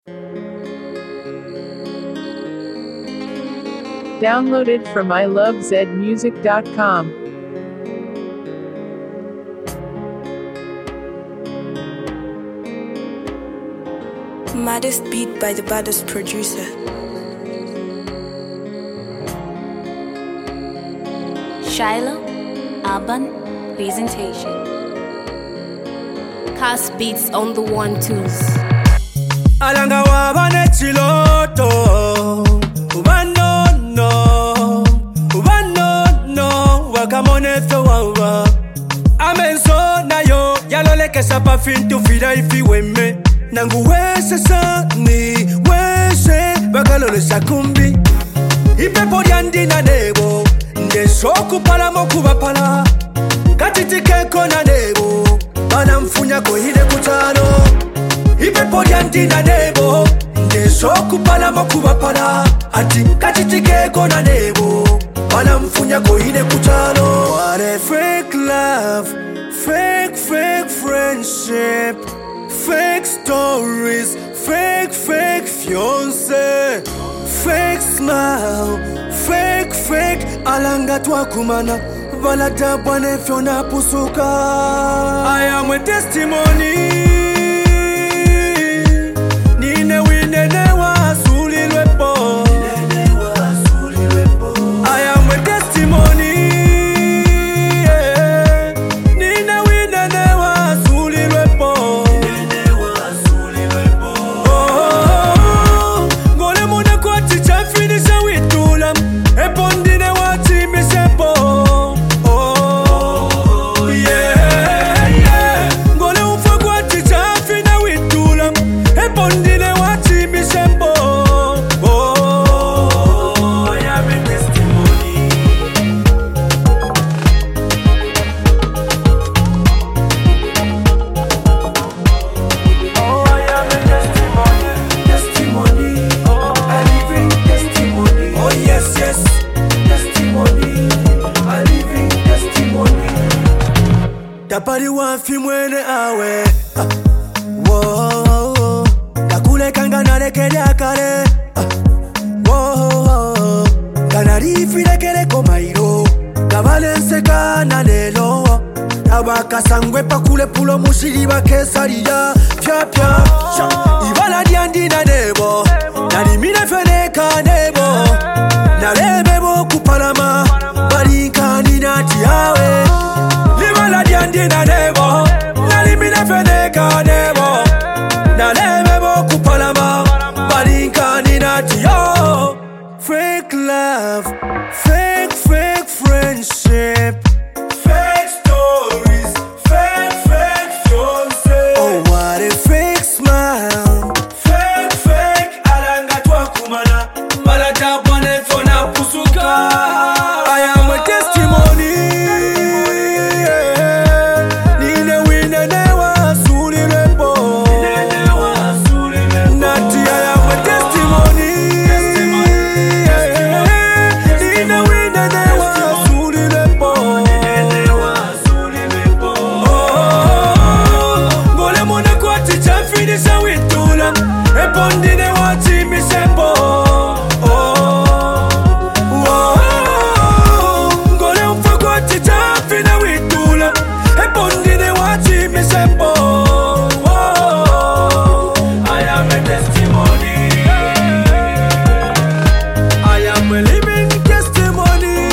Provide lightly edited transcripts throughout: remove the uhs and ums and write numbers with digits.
Downloaded from ilovezmusic.com. Maddest beat by the baddest producer. Shiloh Alban presentation. Cast beats on the 1-2s. Alanga wabane chiloto ubanono wakamone wawa amenso nayo yaloleke sapa fintu fida ifi weme nangu wese sani wese bakalole sakumbi ipepo diandina nebo ndesoku pala mokuba pala katitikeko na nebo banamfunya ko hide kutano ipepo diandina nebo ndesoku pala mokuba pala ati katitikeko na nebo banamfunya ko hide kutano. What a fake love, fake friendship, fake stories, fake fiance, fake smile, fake alanga twakumana balada bwane fyona pusuka. I am a testimony. Nine winene wa sulilwepo. I am a testimony. Nine winene wa sulilwepo. Ngole muna kwa chicha finisha witula epondine wa chimi sepo. Ngole ufa kwa chicha fina witula epondine wa chimi sepo. I am a testimony. I am a testimony, a living testimony. Oh yes, testimony, a living testimony. Tapari wafi mwene awe, whoa, kakule kangana lekele akale, whoa, kanarifi lekele komairo, kabalense kana lelo. Abakasangwe pakule pulo mushiri bakesaria pya ibala diandina nebo nalimine feneka nebo nalemebo kupalama balinkanina tiawe ibala diandina nebo nalimine feneka nebo nalemebo kupalama balinkanina tiawe. Fake love, fake friendship, fake stories, fake fiance. Oh, what a fake smile, fake alanga twakumana balata bwane fona pusuka. I am a testimony. Nine winene wa sulilwepo. Nati I am a testimony. Nine winene wa sulilwepo. Ngole muna kwa chicha finisha witula epondine wa chimi sepo. Ngole ufa kwa chicha fina witula epondine wa chimi sepo. I am a testimony. I am a living testimony.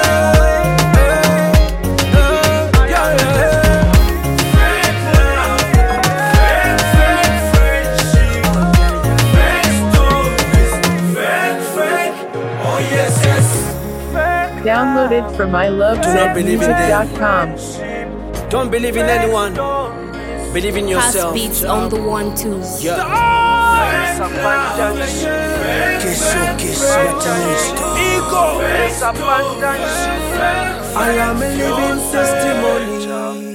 Fake love, fake friendship, fake stories, fake. Oh yes, Downloaded from ilovezmusic.com. Don't believe in anyone. Believe in Cast yourself. beats on the 1-2s. Yeah. Kesho wataishta. I am a living testimony.